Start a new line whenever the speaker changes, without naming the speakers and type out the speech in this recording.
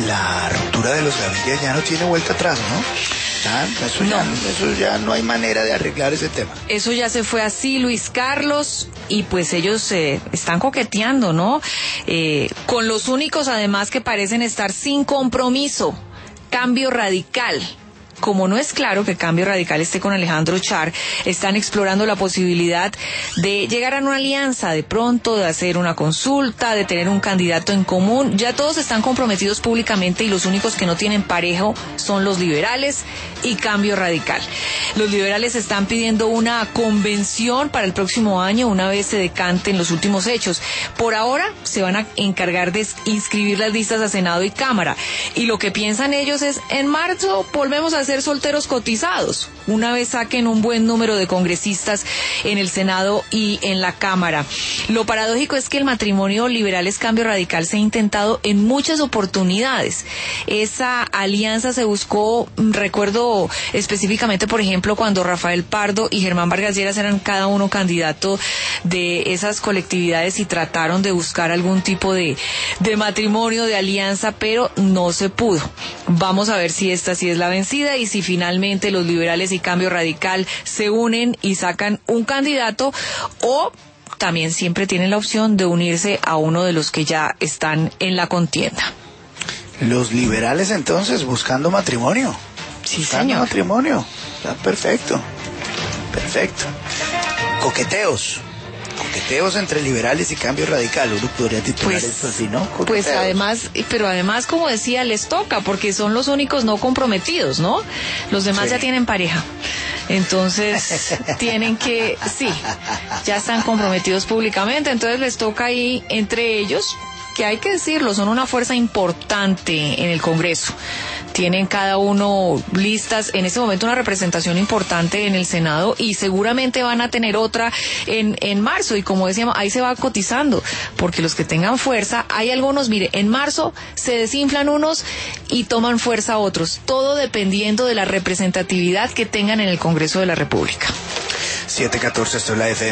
la ruptura de los Gaviria ya no tiene vuelta atrás, ¿no? Eso ya no hay manera de arreglar ese tema.
Eso ya se fue así, Luis Carlos, y pues ellos están coqueteando, ¿no? Con los únicos además que parecen estar sin compromiso. Cambio Radical. Como no es claro que Cambio Radical esté con Alejandro Char, están explorando la posibilidad de llegar a una alianza, de pronto, de hacer una consulta, de tener un candidato en común. Ya todos están comprometidos públicamente y los únicos que no tienen parejo son los liberales y Cambio Radical. Los liberales están pidiendo una convención para el próximo año, una vez se decanten los últimos hechos. Por ahora se van a encargar de inscribir las listas a Senado y Cámara. Y lo que piensan ellos es, en marzo volvemos a ser solteros cotizados, una vez saquen un buen número de congresistas en el Senado y en la Cámara. Lo paradójico es que el matrimonio liberales Cambio Radical se ha intentado en muchas oportunidades. Esa alianza se buscó, recuerdo específicamente, por ejemplo, cuando Rafael Pardo y Germán Vargas Lleras eran cada uno candidato de esas colectividades y trataron de buscar algún tipo de matrimonio, de alianza, pero no se pudo. Vamos a ver si esta sí es la vencida y si finalmente los liberales y Cambio Radical se unen y sacan un candidato, o también siempre tienen la opción de unirse a uno de los que ya están en la contienda.
Los liberales entonces buscando matrimonio.
Sí,
buscando
señor.
matrimonio. Está perfecto. Perfecto. Coqueteos entre liberales y Cambio Radical, uno podría titular esto así, ¿no? Coqueteos.
Pues además, como decía, les toca, porque son los únicos no comprometidos, ¿no? Los demás
Sí.
ya tienen pareja. Entonces, ya están comprometidos públicamente, entonces les toca ahí entre ellos, que hay que decirlo, son una fuerza importante en el Congreso. Tienen cada uno listas, en este momento una representación importante en el Senado y seguramente van a tener otra en marzo, y como decíamos, ahí se va cotizando, porque los que tengan fuerza, hay algunos, mire, en marzo se desinflan unos y toman fuerza otros, todo dependiendo de la representatividad que tengan en el Congreso de la República.
7:14, esto es la FM.